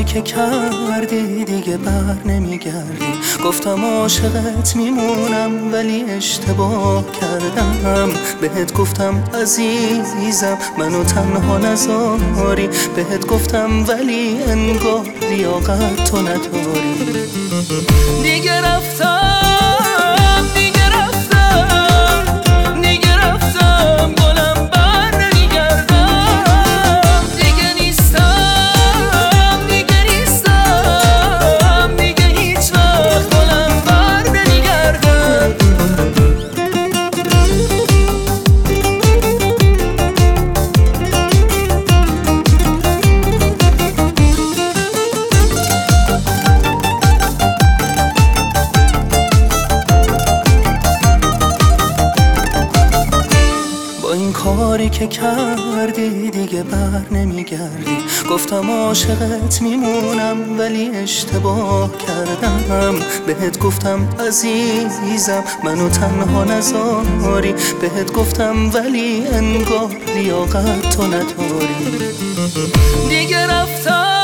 که کردی دیگه بر نمیگردی. گفتم عاشقت میمونم ولی اشتباه کردم. بهت گفتم عزیزم منو تنها نذاری. بهت گفتم ولی انگار لیاقت تو نداری. دیگه رفتم گلم بر نمیگردم. دیگه نیستم دیگه هیچ وقت گلم بر نمیگردم. با این کاری که کردی دیگه بر نمیگردی. گفتم عاشقت میمونم ولی اشتباه کردم. بهت گفتم عزیزم منو تنها نذاری. بهت گفتم ولی انگار لیاقت تو نداری. دیگه رفتم